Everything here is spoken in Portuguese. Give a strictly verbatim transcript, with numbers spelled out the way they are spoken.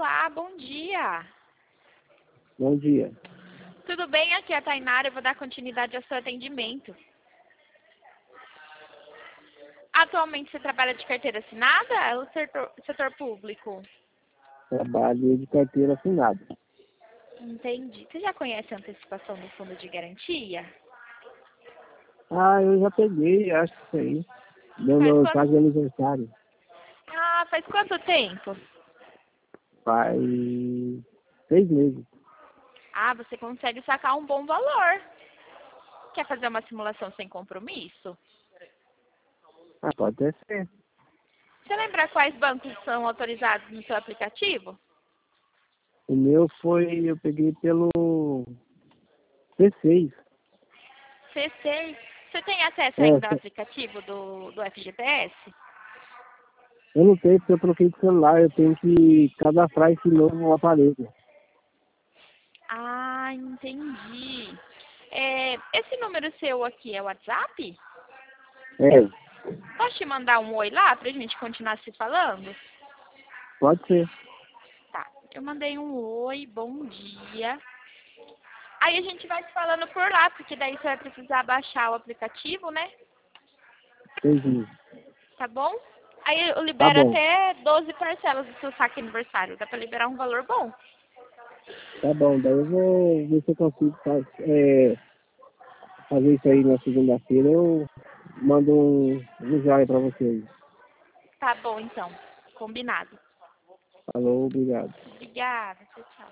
Olá, bom dia. Bom dia. Tudo bem? Aqui é a Tainara, eu vou dar continuidade ao seu atendimento. Atualmente você trabalha de carteira assinada ou setor, setor público? Trabalho de carteira assinada. Entendi. Você já conhece a antecipação do fundo de garantia? Ah, eu já peguei, acho que isso aí. Meu, Faz meu caso de quanto... aniversário. Ah, faz quanto tempo? Faz seis meses. Ah, você consegue sacar um bom valor. Quer fazer uma simulação sem compromisso? Ah, pode até ser. Você lembra quais bancos são autorizados no seu aplicativo? O meu foi, eu peguei pelo C seis. C seis. Você tem acesso É, ainda ao aplicativo do, do F G T S? eu não sei porque eu troquei de celular, eu tenho que cadastrar esse novo aparelho. Ah, entendi. É, esse número seu aqui é o WhatsApp? É, Posso te mandar um oi lá pra gente continuar se falando? pode ser. Tá, eu mandei um oi, bom dia. Aí a gente vai se falando por lá, porque daí você vai precisar baixar o aplicativo, né? Entendi. Tá bom? Aí eu Tá libero bom, até doze parcelas do seu saque aniversário. Dá pra liberar um valor bom. tá bom. Daí eu vou ver se eu consigo faz, é, fazer isso aí na segunda-feira. Eu mando um, um joia pra vocês. Tá bom, então. Combinado. Falou, obrigado. Obrigada. Tchau, tchau.